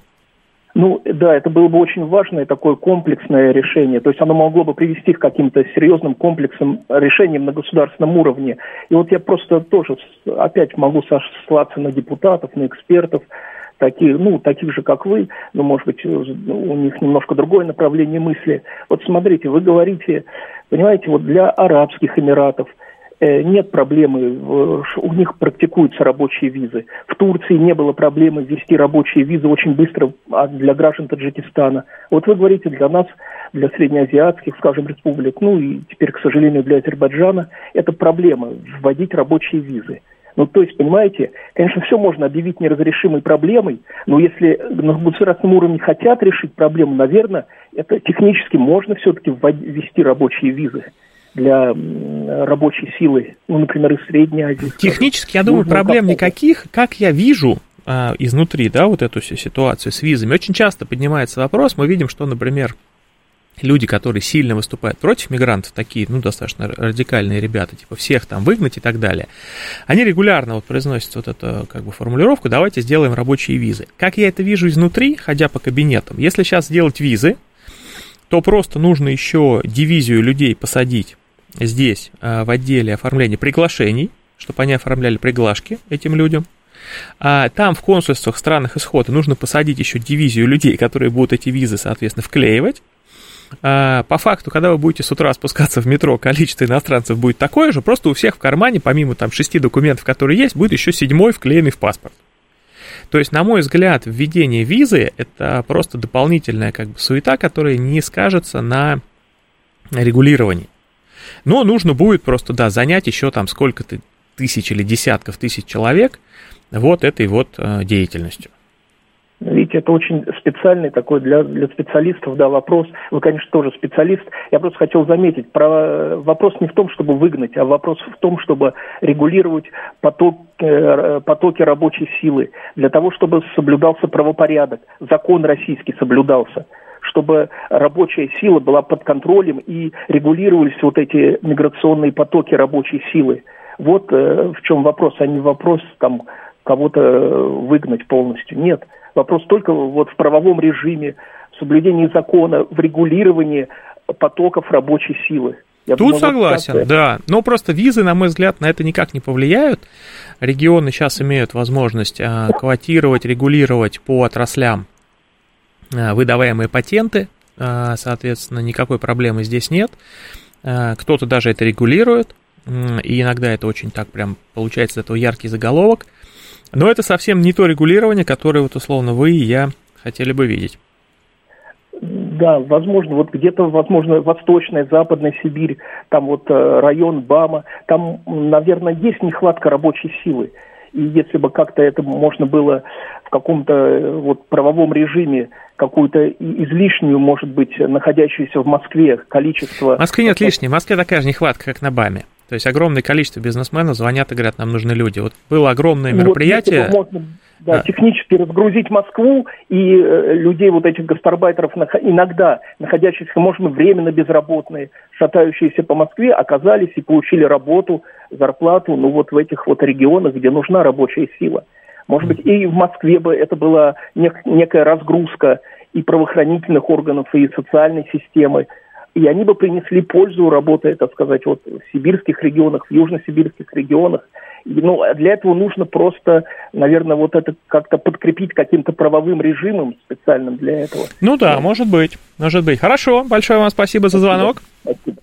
Это было бы очень важное такое комплексное решение. То есть оно могло бы привести к каким-то серьезным комплексным решениям на государственном уровне. И вот я просто тоже опять могу сослаться на депутатов, на экспертов, таких же, как вы, но, может быть, у них немножко другое направление мысли. Вот смотрите, вы говорите, понимаете, вот для Арабских Эмиратов нет проблемы, у них практикуются рабочие визы. В Турции не было проблемы ввести рабочие визы очень быстро для граждан Таджикистана. Вот вы говорите, для нас, для среднеазиатских, скажем, республик, и теперь, к сожалению, для Азербайджана, это проблема вводить рабочие визы. То есть, понимаете, конечно, все можно объявить неразрешимой проблемой, но если на государственном уровне хотят решить проблему, наверное, это технически можно все-таки ввести рабочие визы для рабочей силы, например, из Средней Азии. Технически, я думаю, проблем никаких. Как я вижу изнутри, вот эту всю ситуацию с визами, очень часто поднимается вопрос, мы видим, что, например, люди, которые сильно выступают против мигрантов, такие, достаточно радикальные ребята, типа всех там выгнать и так далее, они регулярно произносят вот эту формулировку, давайте сделаем рабочие визы. Как я это вижу изнутри, ходя по кабинетам, если сейчас сделать визы, то просто нужно еще дивизию людей посадить здесь, в отделе оформления приглашений, чтобы они оформляли приглашки этим людям. А там в консульствах, странах исхода нужно посадить еще дивизию людей, которые будут эти визы, соответственно, вклеивать. По факту, когда вы будете с утра спускаться в метро, количество иностранцев будет такое же, просто у всех в кармане, помимо 6 документов, которые есть, будет еще 7-й вклеенный в паспорт. То есть, на мой взгляд, введение визы – это просто дополнительная суета, которая не скажется на регулировании. Но нужно будет просто, занять еще сколько-то тысяч или десятков тысяч человек этой деятельностью. Видите, это очень специальный такой для специалистов, вопрос. Вы, конечно, тоже специалист. Я просто хотел заметить, вопрос не в том, чтобы выгнать, а вопрос в том, чтобы регулировать потоки рабочей силы, для того, чтобы соблюдался правопорядок, закон российский соблюдался, чтобы рабочая сила была под контролем и регулировались эти миграционные потоки рабочей силы. Вот в чем вопрос, а не вопрос кого-то выгнать полностью. Нет. Вопрос только в правовом режиме, в соблюдении закона, в регулировании потоков рабочей силы. Тут согласен, да. Но просто визы, на мой взгляд, на это никак не повлияют. Регионы сейчас имеют возможность квотировать, регулировать по отраслям выдаваемые патенты. Соответственно, никакой проблемы здесь нет. Кто-то даже это регулирует. И иногда это очень так прям получается из этого яркий заголовок. Но это совсем не то регулирование, которое условно вы и я хотели бы видеть. Да, возможно, где-то, Восточная, Западная Сибирь, там район БАМа, там, наверное, есть нехватка рабочей силы. И если бы как-то это можно было в каком-то правовом режиме какую-то излишнюю, может быть, находящуюся в Москве количество... В Москве нет лишней, в Москве такая же нехватка, как на БАМе. То есть огромное количество бизнесменов звонят и говорят, нам нужны люди. Вот было огромное мероприятие. Вот, можно, да, технически разгрузить Москву и людей, вот этих гастарбайтеров, иногда находящихся, может быть, временно безработные, шатающиеся по Москве, оказались и получили работу, зарплату, ну вот в этих вот регионах, где нужна рабочая сила. Может быть, и в Москве бы это была некая разгрузка и правоохранительных органов, и социальной системы. И они бы принесли пользу, работая, так сказать, вот в сибирских регионах, в южносибирских регионах. Ну, для этого нужно просто, наверное, вот это как-то подкрепить каким-то правовым режимом специальным для этого. Ну да, может быть. Хорошо, большое вам спасибо за звонок. Спасибо.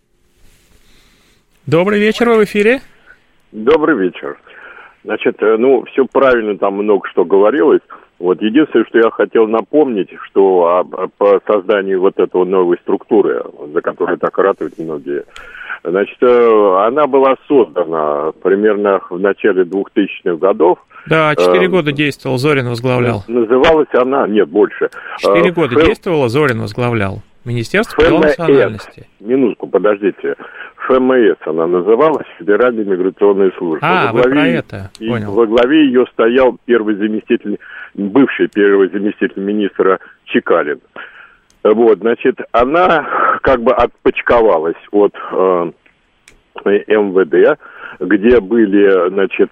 Добрый вечер, вы в эфире. Добрый вечер. Значит, все правильно, там много что говорилось. Вот единственное, что я хотел напомнить, что по созданию вот этого новой структуры, за которой так ратуют многие, значит, она была создана примерно в начале 2000-х годов. Да, 4 года действовал, Зорин возглавлял. Называлась она, нет, больше. 4 года действовала, Зорин возглавлял. Министерство по национальности. Минутку, подождите. ФМС она называлась, Федеральная миграционная служба. Вы про это, понял. Во главе ее стоял бывший первый заместитель министра Чекалин. Вот, значит, она как бы отпочковалась от МВД, где были, значит,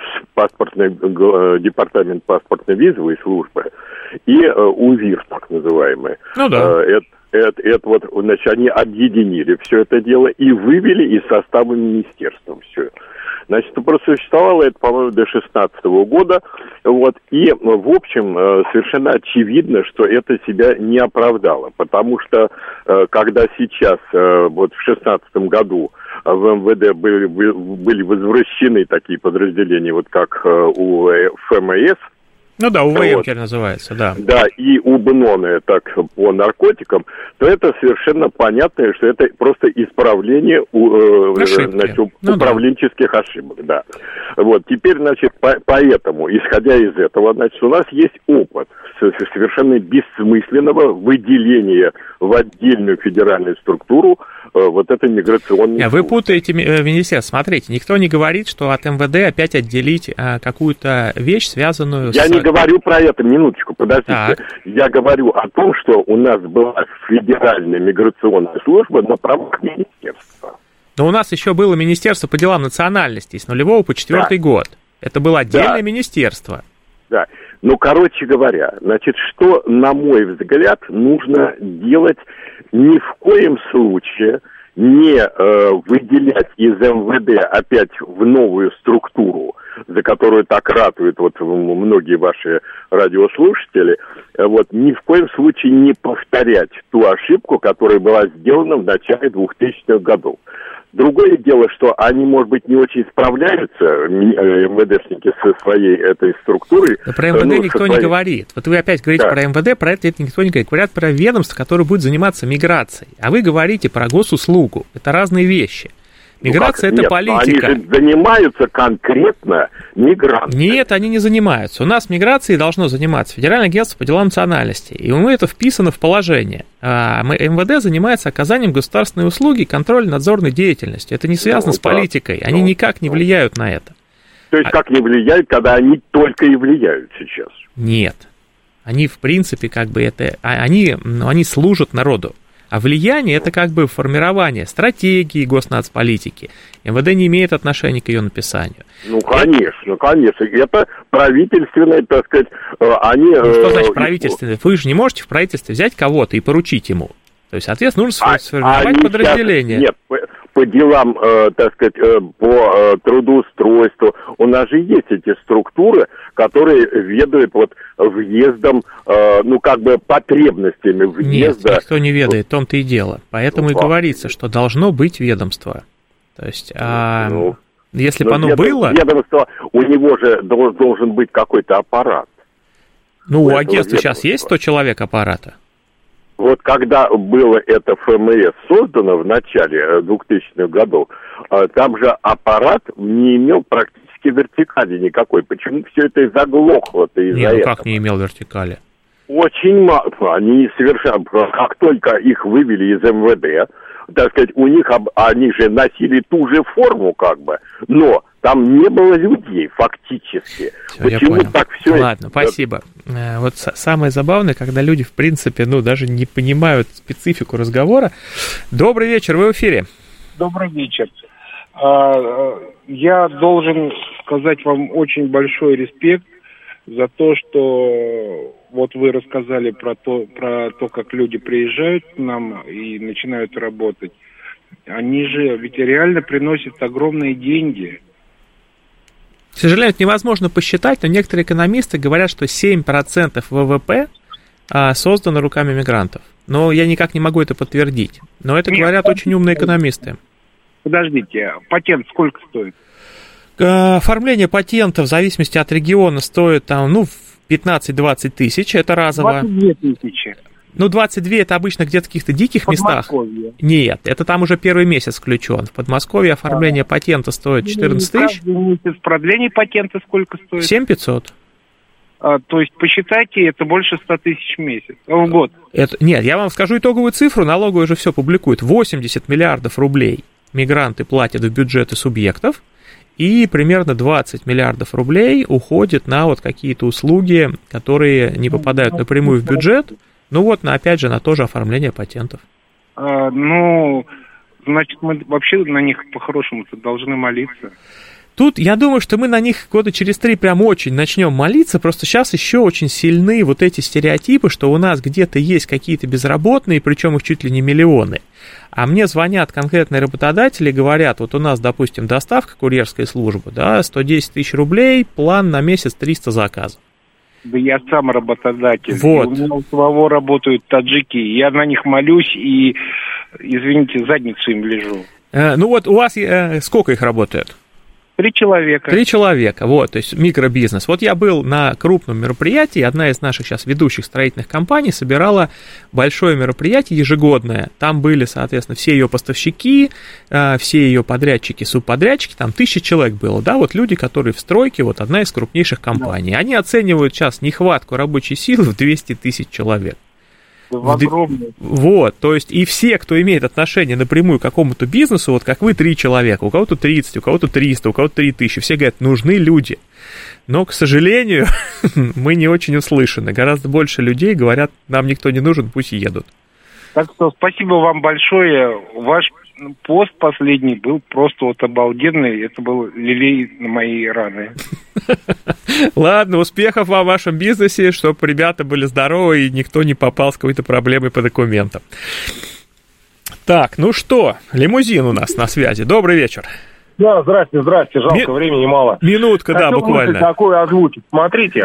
департамент паспортно-визовой службы и УВИР, так называемый. Ну да. Это вот, значит, они объединили все это дело и вывели из состава министерства все. Значит, просуществовало это, по-моему, до 2016 года, вот, и, в общем, совершенно очевидно, что это себя не оправдало, потому что, когда сейчас, вот, в 2016 году в МВД были возвращены такие подразделения, вот как у ФМС, ну да, УВМ теперь называется, да. Да, и УБНОНы, так, по наркотикам, то это совершенно понятно, что это просто исправление управленческих ошибок, да. Вот, теперь, значит, поэтому, исходя из этого, значит, у нас есть опыт совершенно бессмысленного выделения в отдельную федеральную структуру вот этой миграционной службы. Вы путаете министерство. Смотрите, никто не говорит, что от МВД опять отделить какую-то вещь, связанную Я не говорю про это, минуточку, подождите. Так. Я говорю о том, что у нас была федеральная миграционная служба на правах министерства. Но у нас еще было Министерство по делам национальностей с 0 по 4 год. Это было отдельное министерство. Да. Ну, короче говоря, значит, что, на мой взгляд, нужно делать ни в коем случае не выделять из МВД опять в новую структуру, за которую так ратуют вот многие ваши радиослушатели, вот, ни в коем случае не повторять ту ошибку, которая была сделана в начале 2000-х годов. Другое дело, что они, может быть, не очень справляются, МВДшники, со своей этой структурой. Да про МВД никто не говорит. Вот вы опять говорите про МВД, про это никто не говорит. Говорят про ведомство, которое будет заниматься миграцией. А вы говорите про госуслугу. Это разные вещи. Миграция это политика. Они же занимаются конкретно мигрантами. Нет, они не занимаются. У нас миграцией должно заниматься Федеральное агентство по делам национальностей. И это вписано в положение. МВД занимается оказанием государственной услуги, контрольно-надзорной деятельностью. Это не связано с политикой. Они никак не влияют на это. То есть как не влияют, когда они только и влияют сейчас? Нет. Они, в принципе, как бы это... Они служат народу. А влияние – это как бы формирование стратегии госнацполитики. МВД не имеет отношения к ее написанию. Ну, конечно, конечно. Это правительственное, так сказать, они... Ну, что значит правительственное? Вы же не можете в правительстве взять кого-то и поручить ему. То есть, соответственно, нужно сформировать подразделение. Нет, по делам, так сказать, по трудоустройству. У нас же есть эти структуры, которые ведают вот въездом, ну, как бы потребностями въезда. Нет, никто не ведает, в том-то и дело. Поэтому и говорится, что должно быть ведомство. То есть, если бы оно было... Ведомство, у него же должен быть какой-то аппарат. Ну, у агентства сейчас есть 100 человек аппарата? Вот когда было это ФМС создано в начале 2000-х годов, там же аппарат не имел практически вертикали никакой. Почему все это и заглохло-то из-за этого? Нет, как не имел вертикали? Очень мало. Они совершенно... Как только их вывели из МВД, так сказать, у них, они же носили ту же форму, как бы, но там не было людей фактически. Всё, почему так все? Ладно, спасибо. Вот самое забавное, когда люди, в принципе, даже не понимают специфику разговора. Добрый вечер, вы в эфире. Добрый вечер. Я должен сказать вам очень большой респект за то, что вот вы рассказали про то, как люди приезжают к нам и начинают работать. Они же ведь реально приносят огромные деньги. К сожалению, это невозможно посчитать, но некоторые экономисты говорят, что 7% ВВП создано руками мигрантов. Но я никак не могу это подтвердить. Но это говорят очень умные экономисты. Подождите, патент сколько стоит? Оформление патента в зависимости от региона стоит 15-20 тысяч, это разово. 22 тысячи. 22 это обычно где-то в каких-то диких местах. Нет, это там уже первый месяц включен. В Подмосковье оформление патента стоит 14 тысяч. Каждый месяц продление патента сколько стоит? 7500. То есть, посчитайте, это больше 100 тысяч в месяц, в год. Нет, я вам скажу итоговую цифру, налоговая же все публикует. 80 миллиардов рублей мигранты платят в бюджеты субъектов, и примерно 20 миллиардов рублей уходит на вот какие-то услуги, которые не попадают напрямую в бюджет, опять же, на то же оформление патентов. Значит, мы вообще на них по-хорошему-то должны молиться. Тут, я думаю, что мы на них года через 3 прям очень начнем молиться, просто сейчас еще очень сильны вот эти стереотипы, что у нас где-то есть какие-то безработные, причем их чуть ли не миллионы. А мне звонят конкретные работодатели и говорят, вот у нас, допустим, доставка, курьерская служба, 110 тысяч рублей, план на месяц 300 заказов. Да я сам работодатель. Вот. У меня у самого работают таджики, я на них молюсь и, извините, задницу им лежу. У вас сколько их работает? 3 человека. 3 человека, то есть микробизнес. Вот я был на крупном мероприятии, одна из наших сейчас ведущих строительных компаний собирала большое мероприятие ежегодное. Там были, соответственно, все ее поставщики, все ее подрядчики, субподрядчики, там 1000 человек было, люди, которые в стройке, одна из крупнейших компаний. Они оценивают сейчас нехватку рабочей силы в 200 тысяч человек. То есть и все, кто имеет отношение напрямую к какому-то бизнесу, как вы 3 человека, у кого-то 30, у кого-то 300, у кого-то 3000, все говорят, нужны люди. Но, к сожалению, мы не очень услышаны. Гораздо больше людей говорят, нам никто не нужен, пусть едут. Так что спасибо вам большое. Ваш пост последний был просто обалденный. Это был лилей на мои раны. Ладно, успехов вам в вашем бизнесе, чтобы ребята были здоровы и никто не попал с какой-то проблемой по документам. Так, лимузин у нас на связи. Добрый вечер. Да, здрасте, жалко, времени мало. Минутка, хотел буквально. Такое озвучить. Смотрите,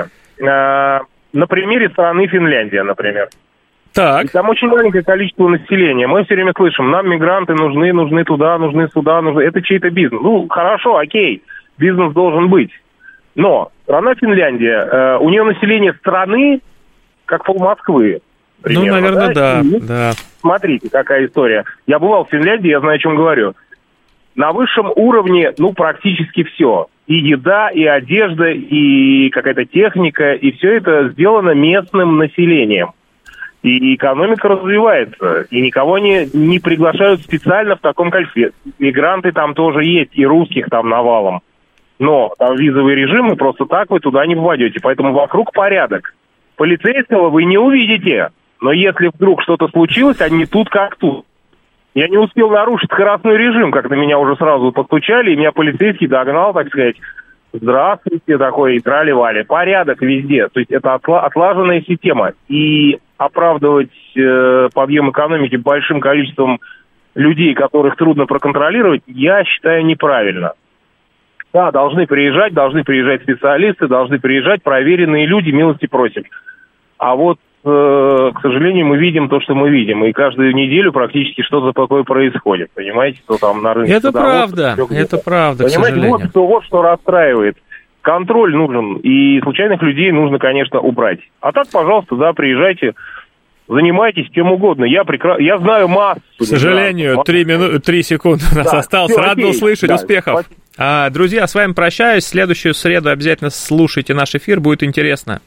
на примере страны Финляндия, например. Так. И там очень маленькое количество населения. Мы все время слышим, нам мигранты нужны туда, нужны сюда, нужны. Это чей-то бизнес. Хорошо, окей, бизнес должен быть. Но страна Финляндия, у нее население страны, как пол Москвы. Примерно, наверное, да. Смотрите, какая история. Я бывал в Финляндии, я знаю, о чем говорю. На высшем уровне, практически все. И еда, и одежда, и какая-то техника, и все это сделано местным населением. И экономика развивается, и никого не приглашают специально в таком количестве. Мигранты там тоже есть, и русских там навалом. Но там визовый режим, и просто так вы туда не попадете. Поэтому вокруг порядок. Полицейского вы не увидите. Но если вдруг что-то случилось, они тут как тут. Я не успел нарушить скоростной режим, как на меня уже сразу постучали, и меня полицейский догнал, так сказать. Здравствуйте, такой, и трали-вали. Порядок везде. То есть это отлаженная система. И оправдывать подъем экономики большим количеством людей, которых трудно проконтролировать, я считаю неправильно. Да, должны приезжать специалисты, должны приезжать проверенные люди, милости просим. А к сожалению, мы видим то, что мы видим. И каждую неделю практически что-то такое происходит. Понимаете, что там на рынке. Это правда, к сожалению. Вот что расстраивает. Контроль нужен, и случайных людей нужно, конечно, убрать. А так, пожалуйста, приезжайте, занимайтесь чем угодно. Я знаю массу. К сожалению, 3 секунды у нас осталось. Рад услышать. Успехов. Друзья, с вами прощаюсь. Следующую среду обязательно слушайте наш эфир, будет интересно.